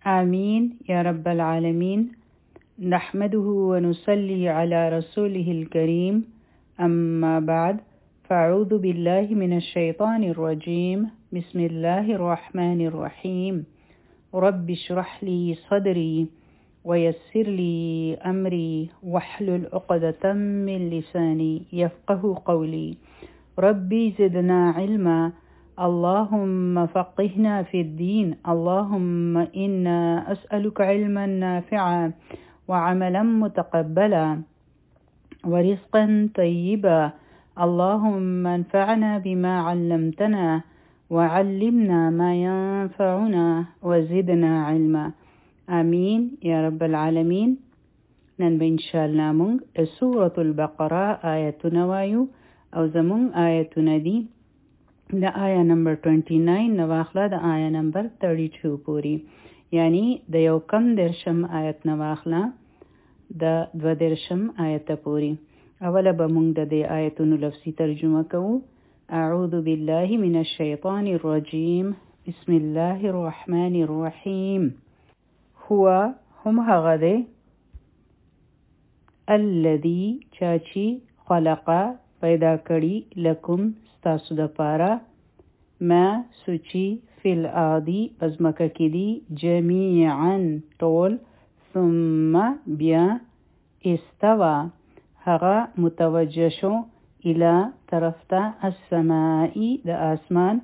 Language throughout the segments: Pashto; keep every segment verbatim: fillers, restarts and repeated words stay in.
آمين يا رب العالمين. نحمده ونصلي على رسوله الكريم، أما بعد، فأعوذ بالله من الشيطان الرجيم. بسم الله الرحمن الرحيم. رب اشرح لي صدري ويسر لي أمري واحلل عقدة من لساني يفقه قولي. ربي زدنا علما، اللهم فقهنا في الدين. اللهم إنا أسألك علما نافعا وعملا متقبلا ورزقا طيبا. اللهم انفعنا بما علمتنا وعلمنا ما ينفعنا وزدنا علما. آمين يا رب العالمين. نن به انشاءالله مونږ سورة البقره آیتونه وایو او زمونږ آیتونه دي د آیا نمبر29 نو واخله د آیا نمبر32 پوری، یعنی د یو کم درشم آیت نو واخله د دو درشم آیت پوری. اوله به مونږ د دې آیتونو لفظي ترجمه کوو. اعوذ بالله من الشیطان الرجیم. بسم الله الرحمن الرحیم. هو هم هغه دی الذي چاچی خلقا پیدا کړي لکم ستاسو د پاره ما سوچی فی الارضی پزمکه کې دی جمیعا ټول ثم بیا استوا هغه متوجه شو الی طرف ته السمائی د آسمان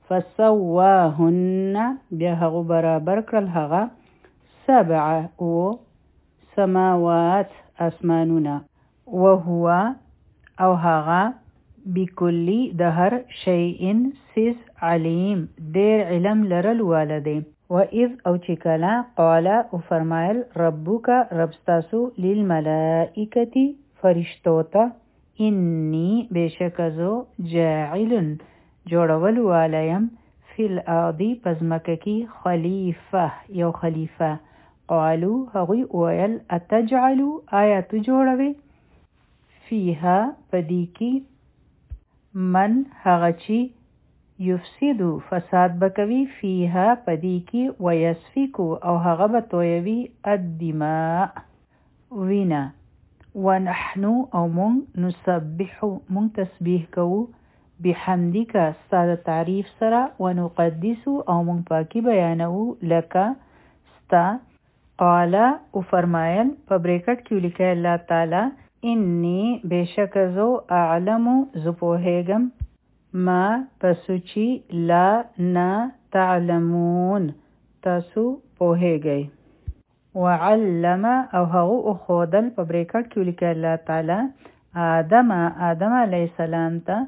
فسواهن بیا هغه برابر کړل هغه سبع او سماوات آسمانونه وهو او هغه بكلی د هر شیء سیز علیم دیر علم لرل والده. و اذ او چکلا قال او فرمایل ربک ربستاسو للملائکتی فرشتوتا انی بشکزو جاعل جوړول والیم فی الارضی پزمککی خلیفه یو خلیفه. قالو هغوی ویل اتجعلو آیا تو جوړوي فیها پدیکی من هغه چی یفسدو فساد بکوي فیها پدیکی ویسفیکو او هغه بتویوی الدماء وینا. ونحنو او مون نسبحو مون تسبیح کو بحمدک استاد تعریف سره ونقدسو او مون پاکی بیانو لکا ستا. قال او فرمایل په بریکټ کې لیکل الله تعالی انی بشکزو اعلمو زپوهیگم ما پسوچی لا نا تعلمون تاسو پوهیگی. وعلم او هغو اخودل په بریکټ کې لیکل الله تعالی آدم آدم علیه السلام ته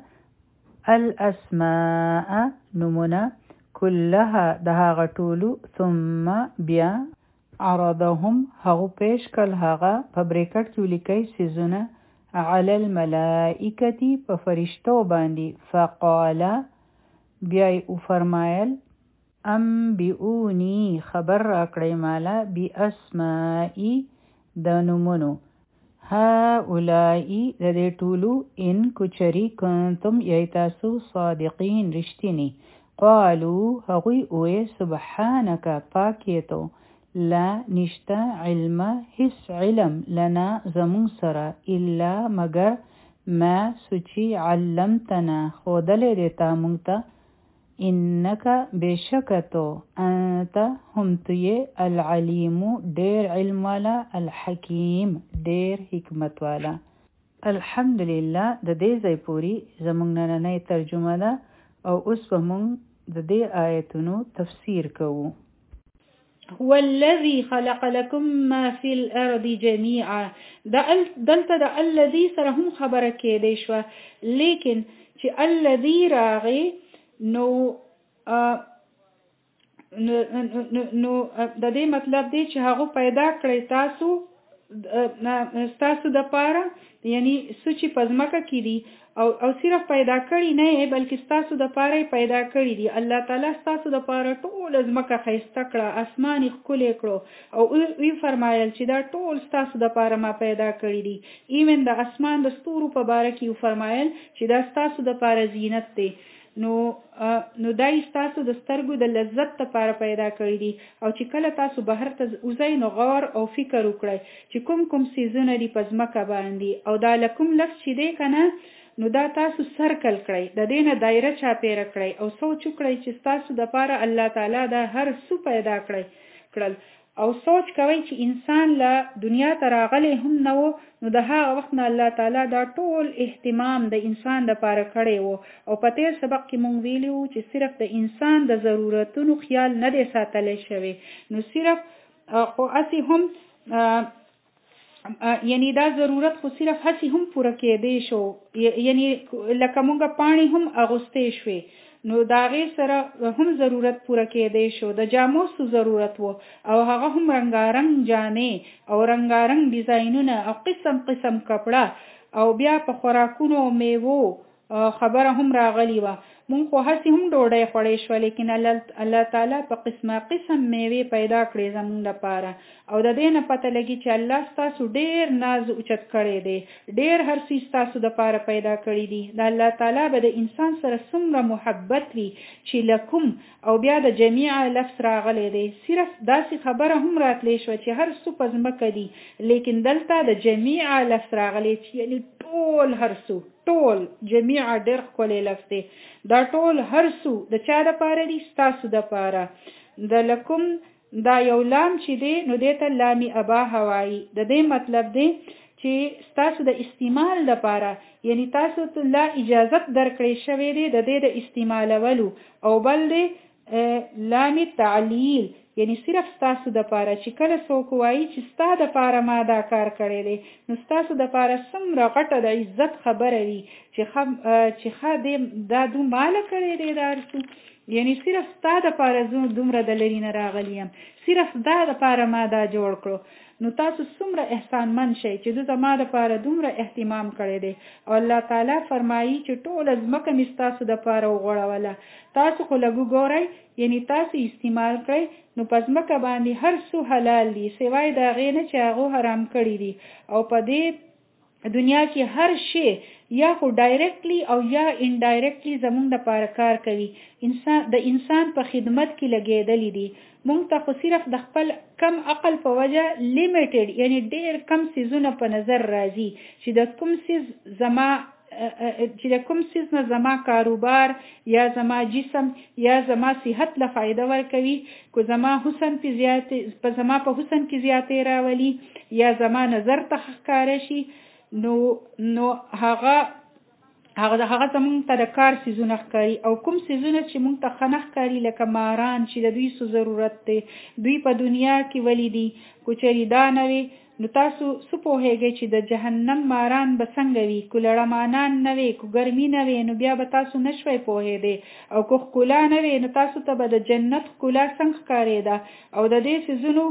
الاسماء نمونه كلها دها غټولو ثم بیا عرضهم هغو پیش کل هغه په بریکټ کې لیکي سیزونه علی الملائکتی په فرشتو باندې. فقال بیا او فرمایل انبئونی خبر راکړی مالا باسمائی د نومونو هؤلائی د دې ټولو ان کچری کنتم یی تاسو صادقین رښتینی. قالو هغوی اوې سبحانک پاکیتو لا نشتا علم هس علم لنا زمون سره الا مگر ما سوچی علمتنا خودل دیتا مونگتا انک بشکتو انت هم توی العلیم دیر علم والا الحکیم دیر حکمت والا. الحمدلله د دې ځای پوری زمونږ نننۍ ترجمه ده او اوس به مونږ د دې آیتونو تفسیر کوو. هو الذي خلق لكم ما في الارض جميعا. دلته د الذي سره هم خبره کېدې شو، لیکن چې الذي راغی نو نو د دې مطلب دی چې هغه پیدا کړی تاسو ستاسو د پاره، یعنی سوچي پزماکه کې دي او او صرف پیدا کړی نه بلکې ستاسو د پاره پیدا کړی دي. الله تعالی ستاسو د پاره ټول ازمکه خیسته کړه، اسمان ښکلی کړو او وی فرمایل چې دا ټول ستاسو د پاره ما پیدا کړی دي. ایمن د اسمان د ستورو په باره کې فرمایل چې دا ستاسو د پاره زینت دی. نو نو دای تاسو د سترګو د لذت لپاره پیدا کړی دي او چې کله تاسو بهر ته وځئ نو غور او فکر وکړئ چې کوم کوم سیزونه دي په ځمکه باندې او دا لکم لفظ چې دی کنه نو دا تاسو سرکل کړئ د دې نه دایره چاپیره کړئ او سوچ وکړئ چې تاسو د لپاره الله تعالی دا هر څه پیدا کړی کړل او سوچ کوي چې انسان له دنیا ته راغلی هم نه و نو د هغه وخت نه الله تعالی دا ټول اهتمام د انسان لپاره کړی وو او په تیر سبق کې مونږ ویلي وو چې صرف د انسان د ضرورتونو خیال نه دی ساتلی شوی نو صرف خو هسې هم یعنی دا ضرورت خو صرف هسې هم پوره کېدی شو یعنی لکه مونږ پاڼې هم اغوستې شوې نو دا غي سره هم ضرورت پوره کېدی شو د جامو سو ضرورت وو او هغه هم رنگارنګ جامې او رنگارنګ ډیزاینونه او قسم قسم کپڑا او بیا په خوراکونو میوو خبره هم راغلی و مونږ خو هسې هم ډوډۍ خوړې شو لیکن الله تعالی په قسمه قسم میوې پیدا کړې زمونږ لپاره او د دې نه پته لګي چې الله ستاسو ډېر ناز اوچت کړی دی ډېر هر څه ستاسو لپاره پیدا کړی دي د الله تعالی به د انسان سره څومره محبت وي چې لکم او بیا د جمیع لفظ راغلی دی صرف داسې خبره هم راتلی شوه چې هر څه په ځمکه دي لیکن دلته د جمیع لفظ راغلی چې یعنی ټول هر څه ټول جمیع ډېر ښکلی لفظ دی دا ټول هر څه د چا دپاره دي ستاسو دپاره د لکم دا یو لام چې دی نو دې ته لامي اباحه وایي د دې مطلب دی چې ستاسو د استعمال لپاره یعنی تاسو ته لا اجازت درکړې شوې دی د دې د استعمالولو او بل دی لامي تعلیل یعنی صرف ستاسو د پاره چې کله څوک وایي چې ستا د پاره ما دا کار کړی دی نو ستاسو د پاره څومره غټه د عزت خبره وي چې خب چې ښه دې دا دومره کړی دی دا څه یعنی صرف ستا د پاره زه دومره د لرې نه راغلی یم صرف دا د پاره ما دا جوړ کړو نو تاسو څومره احسانمن شئ چې د زما لپاره دومره اهتمام کړی دی او الله تعالی فرمایي چې ټوله ځمکه مې ستاسو دپاره وغوړوله تاسو خو لږ وګورئ یعنی تاسو استعمال کړئ نو په ځمکه باندې هر څه حلال دي سوای د هغې نه چې هغو حرام کړي دي او په دې دنیا کې هر شی یا خو ډایرکټلی او یا انډایرکټلی زمونږ دپاره کار کوي انسان د انسان په خدمت کې لګېدلی دي مونږ ته خو صرف د خپل کم عقل په وجه لیمیټډ یعنی ډېر کم څیزونه په نظر راځي چې د کوم څیز زما چې د کوم څیز نه زما کاروبار یا زما جسم یا زما صحت له فایده ورکوي کو زما حسن په زیاتې په زما په حسن کې زیاتې راولي یا زما نظر ته ښکاره شي نو نو هغه هغه هغه زمونږ ته د کار څیزونه ښکاري او کوم څیزونه چې مونږ ته ښه نه ښکاري لکه ماران چې د دوی څه ضرورت دی دوی په دنیا کې ولې دي کو چېرې دا نه وي نو تاسو څه پوهیږئ چې د جهنم ماران به څنګه وي کو لړمانان نه وي کو ګرمي نه وي نو بیا به تاسو نه شوئ پوهېدی او کو ښکلا نه وي نو تاسو ته به د جنت ښکلا څنګه ښکارېده او د دې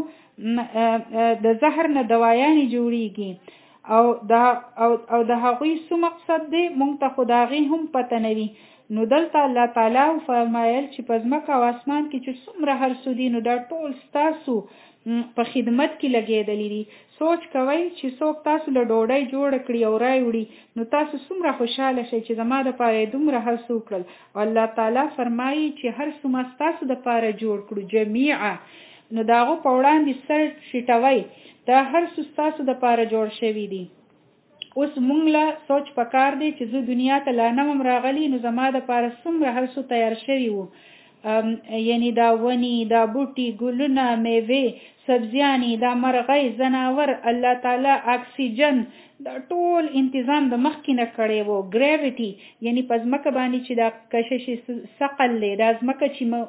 څیزونو د زهر نه دوایانې جوړیږي او دا او او د هغوی څه مقصد دی مونږ ته خو د هغې هم پته نه وي نو دلته الله تعالی فرمایل چې په ځمکه او اسمان کې چې څومره هر څه دي نو دا ټول ستاسو په خدمت کې لګېدلی دي سوچ کوئ چې څوک تاسو له ډوډۍ جوړه کړي او راوړي نو تاسو څومره خوشحاله شئ چې زما دپاره یې دومره هر څه وکړل او الله تعالی فرمایي چې هر څه ما ستاسو دپاره جوړ کړو جمیعه نو د هغو په وړاندې سر ټیټوئ دا هر څه ستاسو دپاره جوړ شوي دي اوس مونږ له سوچ پکار دی چې زه دنیا ته لا نه وم راغلی نو زما دپاره څومره هر څه تیار شوي وو یعنی دا ونی دا بوټي ګلونه میوې سبزیانې دا مرغۍ ځناور الله تعالی اکسیجن دا ټول انتظام د مخکې نه کړی وو ګریویټي یعنی په ځمکه باندې چې دا کشش ثقل دی دا ځمکه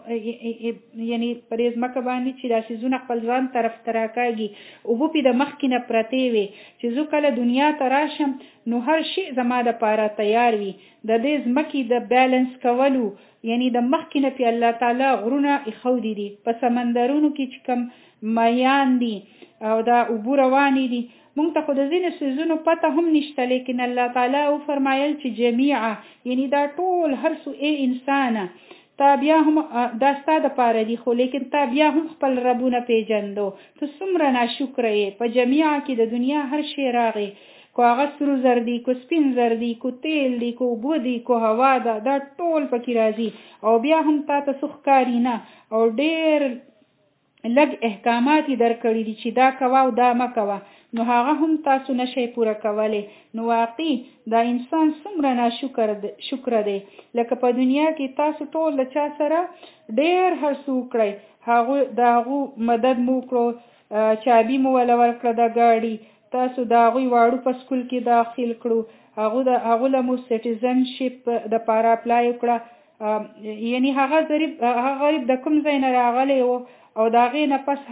چې یعنی په دې ځمکه باندې چې دا څیزونه خپل ځان طرف ته راکاږي اوبه پې د مخکې نه پرتې وي چې زه کله دنیا ته راشم نو هر شی زما دپاره تیار وي د دې ځمکې د بیلنس کولو یعنی د مخکې نه پې الله تعالی غرونه ایښودي دي په سمندرونو کې چې کوم میان دي او دا اوبه روانې دي مونږ ته خو د ځینې څیزونو پته هم نشته لیکن الله تعالی وفرمایل چې جمیعه یعنی دا ټول هر څه ای انسانه تا بیا هم دا ستا دپاره دي خو لیکن تا بیا هم خپل ربونه پیژندو ته څومره ناشکره یې په جمیعه کې د دنیا هر شی راغی کو هغه سرو زر دي، کو سپین زر دي، کو تیل دي، کو اوبه دي، کو هوا ده، دا ټول پکې راځي او بیا هم تا ته څه ښکاري نه او ډېر لږ احکامات یې درکړي دي چې دا کوه او دا مه کوه، نو هغه هم تاسو نشئ پوره کولی. نو واقعي دا انسان څومره ناشکره دی. لکه په دنیا کې تاسو ټول له چا سره ډېر هر څه وکړئ، هغو د هغو مدد مو وکړو، چابي مو وله ورکړه د ګاډي، تاسو د هغوی واړو په سکول کې داخل کړو، هغو له مو سټیزنشپ دپاره اپلای وکړه. یعنی هغه غریب د کوم ځای نه راغلی و او د هغې نه پس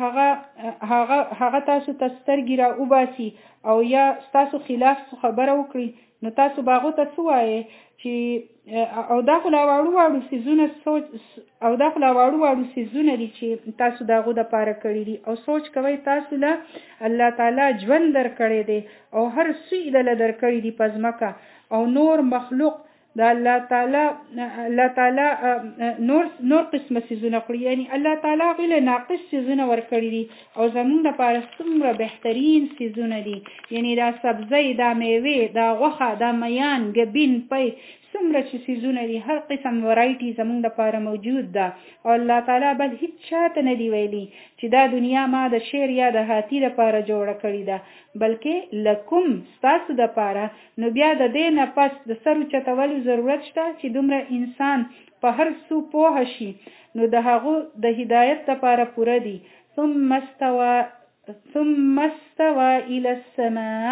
هغه تاسو ته سترګې را وباسي او یا ستاسو خلاف خبره وکړي، نو تاسو به هغو ته څه وایې چې او دا خو لا واړو واړو څیزونه او دا خو لا واړو واړو څیزونه دي چې تاسو د هغو دپاره کړي دي او سوچ کوئ تاسو له الله تعالی ژوند درکړی دی او هر څه یې دله درکړي دي په ځمکه او نور مخلوق د الله تعالی الله تعالی نور نور قسمه څیزونه کړي، یعنی الله تعالی هغوی له ناقص څیزونه ورکړي دي او زموږ دپاره څومره بهترین څیزونه دي، یعنی دا سبزی، دا میوې، دا غوښه، دا میان، ګبین، پی، څومره چې څیزونه دي، هر قسم ورایټي زموږ دپاره موجود ده او الله تعالی بل هیڅ چاته نه دی ویلي چې دا دنیا ما د شیر یا د هاتي دپاره جوړه کړې ده، بلکې لکم ستاسو دپاره. نو بیا د دې نه پس د سر اوچتولو ضرورت شته چې دومره انسان په هر څه پوهه شي، نو د هغو د هدایت دپاره پوره دي. ثم استوى ثم استوى الى السماء،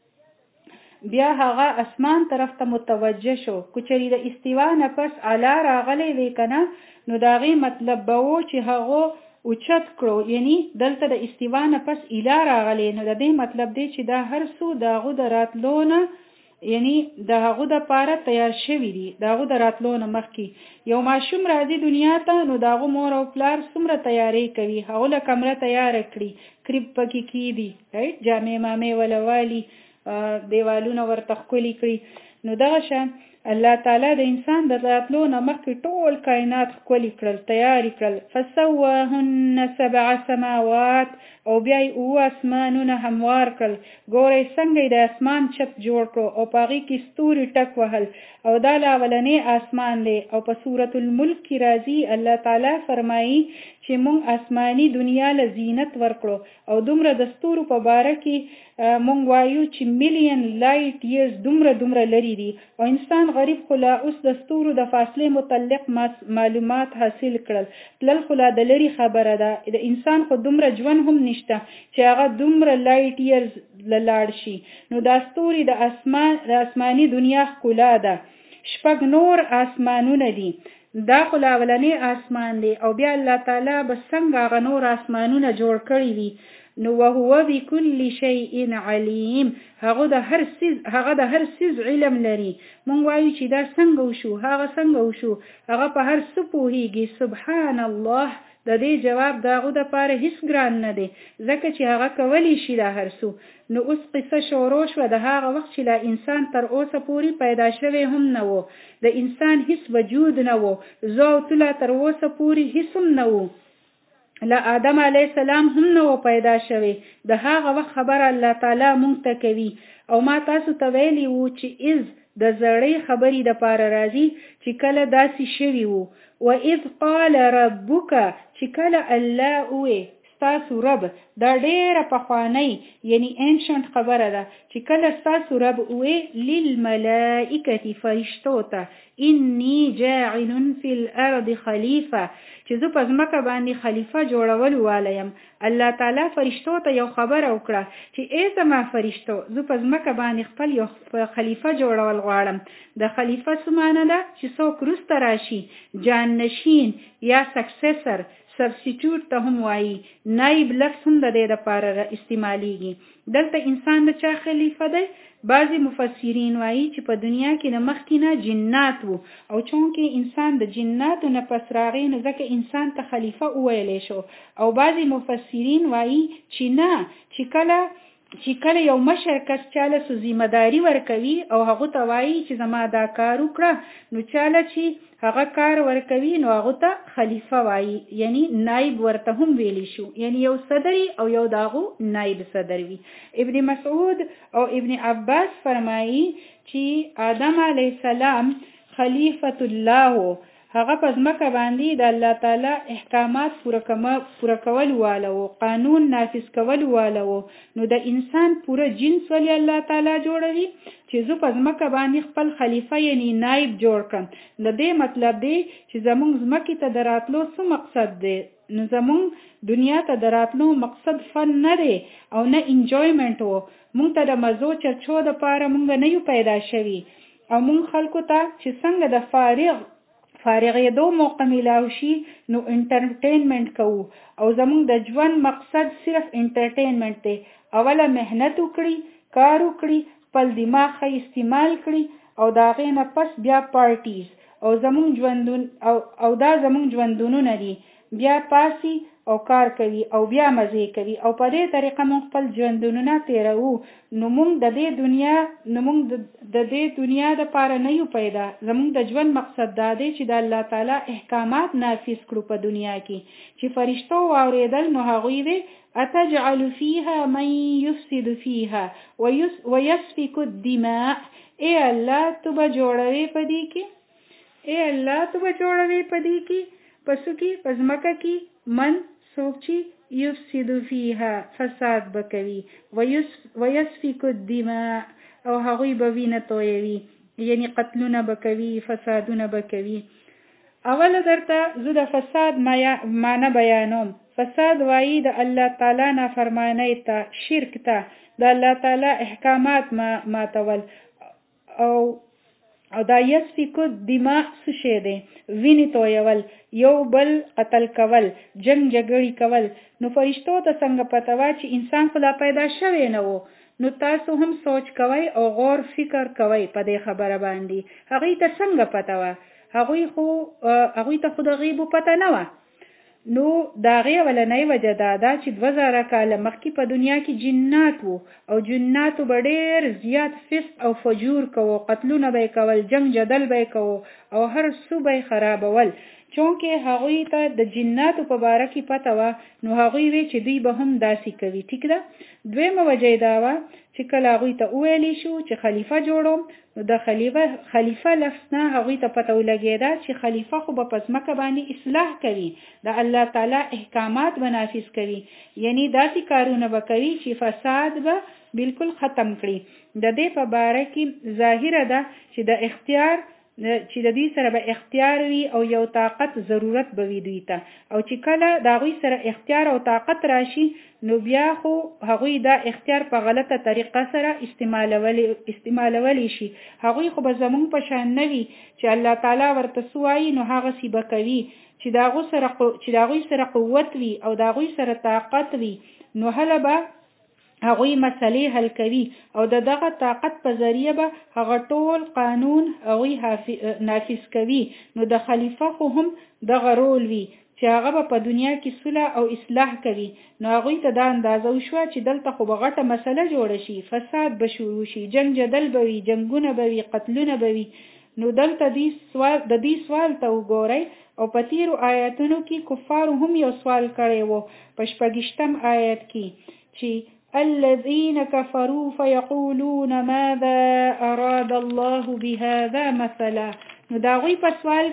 بیا هغه اسمان طرف ته متوجه شو. کوچري د استوا نه پس علا راغلی وی کنه، نو د هغې مطلب به و چې هغه اوچت کړو، یعنی دلته د استوا نه پس اله راغلی، نو د دې مطلب دی چې دا هر څه د هغو د راتلو نه یعنی د هغو دپاره تیار شوي دي، د هغو د راتلو نه مخکې. یو ماشوم راځي دنیا ته، نو د هغو مور او پلار څومره تیاری کوي، هغو له کمره تیاره کړي، کریب پکې کیدي، جامې مامې وله والي، دیوالونه ورته ښکلي کړي. نو دغه شان الله تعالی د انسان د راتلو نه مخکې ټول کائنات ښکلي کړل، تیاری کړل. فسواهن سبع سماوات، او بیا یې اووه اسمانونه هموار کړل. ګورئ څنګه یې د اسمان چت جوړ کړو او په هغې کې ستوري ټک وهل او دا له اولنی اسمان دی. او په سورة الملک کې راځي الله تعالی فرمایي چې مونږ آسماني دنیا له زینت ورکړو او دومره د ستورو په باره کې مونږ وایو چې میلیون لایټ یرز دومره دومره لري دي او انسان غریب خو لا اوس د ستورو د فاصلې متعلق معلومات حاصل کړل، تلل خو لا د لري خبره ده، د انسان خو دومره ژوند هم نشته چې هغه دومره لایټ یرز لاړ شي. نو دا ستوري د اسمان د آسماني دنیا ښکلا ده. شپږ نور آسمانونه دي، دا خو لا اولنی آسمان دی او بیا الله تعالی به څنګه هغه نور آسمانونه جوړ کړي وي. نو وهو بكل شيء عليم، هغه د هر څیز هغه د هر څیز علم لري. مونږ وایو چې دا څنګه وشو، هغه څنګه وشو، هغه په هر څه پوهیږي. سبحان الله، د دې جواب د هغه دپاره هیڅ ګران نه دی، ځکه چې هغه کولی شي دا هر څه. نو اوس قصه شروع شوه د هغه وخت چې لا انسان تر اوسه پورې پیدا شوی هم نه و، د انسان هیڅ وجود نه و، زه او ته لا تر اوسه پورې هیڅ هم نه و، لا آدم علیه السلام هم نه و پیدا شوی. د هغه وخت خبره الله تعالی مونږ ته کوي او ما تاسو ته ویلي وو چې اذ د زړې خبرې دپاره راځي چې کله داسې شوي وو. وَإِذْ قَالَ رَبُّكَ، چې کله الله ووی ستاسو رب، دا ډیره پخوانی یعنی انشنت خبره ده چې کله ستاسو رب ووی للملائکة فرشتو ته انی جاعل فی الارض خلیفه، چې زه په ځمکه باندې خلیفه جوړول والی یم. الله تعالی فرشتو ته یو خبره وکړه چې ای زما فرشتو، زه په ځمکه باندې خپل یو خلیفه جوړول غواړم. د خلیفه څه معنی ده؟ چې څوک وروسته راشي، جان نشین یا سکسیسر، سبسټیټیوټ ته هم وایي، نایب لفظ هم د دې دپاره استعمالیږي. دلته انسان د چا خلیفه دی؟ بعضی مفسرین وایي چې په دنیا کې د مخکې نه جنات وو او چونکې انسان د جناتو نه پس راغی نو ځکه انسان ته خلیفه وویلی شو. او بعضی مفسرین وایي چې نه، چې کله چې کله یو مشر کس چاله سو ذمہ داری ورکوي او هغه ته وایي چې زما دا کار وکړه، نو چاله چې هغه کار ورکوي نو هغه ته خلیفہ وایي، یعنی نائب ورته هم ویلی شو، یعنی یو صدری او یو داغو نائب صدر وي. ابن مسعود او ابن عباس فرمایي چې آدم علیه السلام خلیفۃ الله، هغه په ځمکه باندې د الله تعالی احکامات پوره کول واله وو، قانون نافذ کول واله وو. نو د انسان پوره جنس ولی الله تعالی جوړوي چې زه په ځمکه باندې خپل خلیفہ یعنی نائب جوړ کړم. د دې مطلب دی چې زمونږ ځمکې ته د راتلو څه مقصد دی؟ نو زمونږ دنیا ته د راتلو مقصد فن نه دی او نه انجویمنت وو. مونږ ته د مزو چرچو د پاره مونږ نه یو پیدا شوي، او مونږ خلکو ته چې څنګه د فارغ فارغې دو موقع ملاو شي نو انټرټینمنٹ کوو، او زمونږ د ژوند مقصد صرف انټرټینمنٹ دی. اوله محنت وکړي، کار وکړي، خپل دماغ ښه استعمال کړي، او د هغې نه پس بیا پارټیز او زمونږ ژوندون او, او دا زمونږ ژوندونونه دي. بیا پاسی او کار کوي او بیا مزې کوي، او په دې طریقه مونږ خپل ژوندونونه تیروو. نو مونږ د دې دنیا نو مونږ د دې دنیا د پاره نه یو پیدا. زمونږ د ژوند مقصد دا دی چې د الله تعالی احکامات نافذ کړو په دنیا کې. چې فرشتو واورېدل نو هغوی وی اتجعل فيها من يفسد فيها ويسفك الدماء، اے الله تو به جوړوي په دې کې، اے الله تو به جوړوي په دې کې پسو کې پزمکه کې من څوک چې یفسد فیها فساد بکوي، ویسفک الدماء او هغوی به وینه تویوي، یعنی قتلونه بکوي، فسادونه بکوي. اول درته زه د فساد معنی بیانوم. فساد وایي د الله تعالی نافرمانی ته، شرک ته، د الله تعالی احکامات ماتول. او او دا یسفکو دماء څه شی دی؟ وینې تویول، یو بل قتل کول، جنگ جګړې کول. نو فرشتو ته څنګه پته وه چې انسان خو لا پیدا شوی نه و؟ نو تاسو هم سوچ کوئ او غور فکر کوئ په دې خبره باندې. هغوی ته څنګه پته وه؟ هغوی خو هغوی ته خو د غیبو پته نه وه. نو د هغې اولنۍ وجه دا ده چې دوه زره کاله مخکې په دنیا کې جنات وو، او جناتو به ډېر زیات فسق او فجور کوو، قتلونه به یې کول، جنگ جدل به یې کوو، او هر څه به یې خرابول. چونکې هغوی ته د جناتو په باره کې پته وه، نو هغوی وی چې دوی به هم داسې کوي. ټیک ده. دویمه وجه یې دا وه چې کله هغوی ته وویلی شو چې خلیفه جوړوم، نو د خلیفه خلیفه لفظ نه هغوی ته پته ولګېده چې خلیفه خو به په ځمکه باندې اصلاح کوي، د الله تعالی احکامات به نافذ کوي، یعنی داسې کارونه به کوي چې فساد به بالکل ختم کړي. د دې په باره کې ظاهره ده چې د اختیار چې د دوی سره به اختیار وي او یو طاقت ضرورت به وي دوی ته، او چې کله د هغوی سره اختیار او طاقت راشي نو بیا خو هغوی دا اختیار په غلطه طریقه سره استعمالولی استعمالولی شي. هغوی خو به زمونږ په شان نه وي چې الله تعالی ورته څه وایي نو هغسې به کوي. چې د هغوی سره چې د هغوی سره قوت وي او د هغوی سره طاقت وي نو هله به هغوی مسلې حل کوي، او د دغه طاقت په ذریعه به هغه ټول قانون هغوی نافذ کوي. نو د خلیفه خو هم دغه رول وي چې هغه به په دنیا کې صلح او اصلاح کوي. نو هغوی ته دا اندازه وشوه چې دلته خو به غټه مسله جوړه شي، فساد به شروع شي، جنگ جدل به وي، جنگونه به وي، قتلونه به وي. نو دلته د دې سوال ته وګورئ، او په تیرو آیاتونو کې کفارو هم یو سوال کړی وو په شپږشتم آیات کې چې الذين كفروا فيقولون ماذا أراد الله بهذا مثلا. نو دا غوی په سوال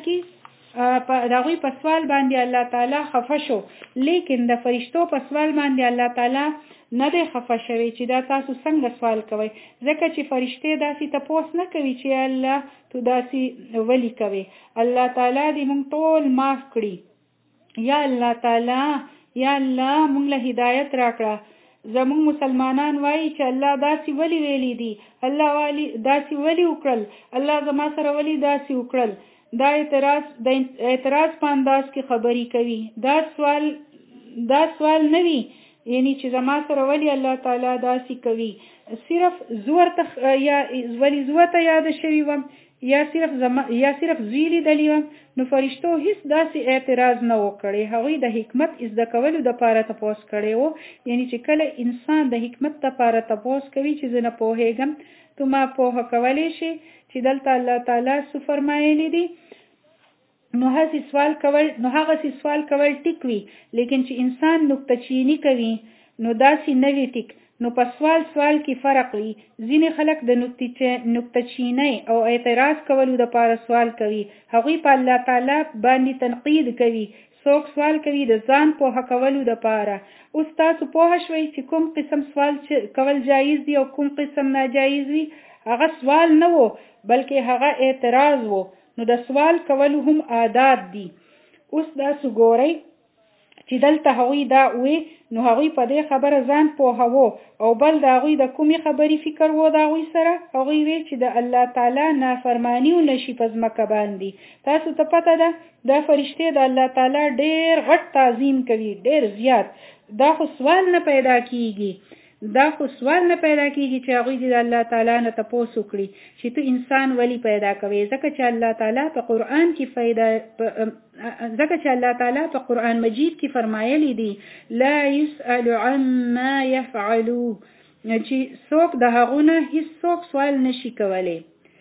کې دا غوی په سوال باندې الله تعالی خفه شو، لیکن د فرشتو په سوال باندې الله تعالی نه دی خفه شوی چې دا تاسو څنګه سوال کوئ، ځکه چې فرشتې داسې تپوس نه کوي چې الله تو داسې ولی کوي. الله تعالی دې موږ ټول معاف کړي. یا الله تعالی یا الله موږ له هدایت راکړه. زمون مسلمانان وایي چې الله داسې ولی ویلی دي، الله والی داسې ولی وکړل، الله زما سره ولی داسې وکړل. دا اعتراض د اعتراض په انداز کې خبرې کوي. دا سوال دا سوال نه وي یعنی چې زما سره ولی الله تعالی داسې کوي. صرف زور ته یا ولی زور ته یاد شوی وم یا صرف زما یا صرف زیلی دلی وم، نو فرشتو هیڅ داسې اعتراض نه وکړي. هغوی د حکمت زده کولو د پاره تپوس کړی وو، یعنی چې کله انسان د حکمت د پاره تپوس کوي چې زه نه پوهېږم تو ما پوهه کولی شي چې دلته الله تعالی څه فرمایلی دي. نو هغه سوال کول نو هغه سوال کول ټیک وي، لیکن چې انسان نکته چینی کوي نو داسې نه وي ټیک. نو په سوال سوال کې فرق وي. ځینې خلک د نکته چینی او اعتراض کولو دپاره سوال کوي، هغوی په الله تعالی باندې تنقید کوي. څوک سوال کوي د ځان پوهه کولو دپاره. اوس تاسو پوهه شوئ چې کوم قسم سوال کول جایز دي او کوم قسم ناجایز وي. هغه سوال نه و بلکې هغه اعتراض و. نو د سوال کولو هم عادات دي. اوس تاسو ګورئ چې دلته هغوی دا وی نو هغوی په دې خبره ځان پوهوو او بل د هغوی د کومې خبرې فکر وو د هغوی سره. هغوی وی چې د الله تعالی نافرمانی ونشي په ځمکه باندې. تاسو ته پته ده دا فرشتې د الله تعالی ډېر غټ تعظیم کوي، ډېر زیات. دا خو سوال نه پیدا کیږي دا خو سوال نه پیدا کیږي چې هغوی د الله تعالی نه تپوس وکړي چې ته انسان ولی پیدا کوي. ځکه چې الله تعالی په قرآن کې پیدا ځکه چې الله تعالی په قرآن مجید کې فرمایلی دی لا يسأل عما يفعلوا، چې څوک د هغونه هیڅ څوک سوال نشي کولی.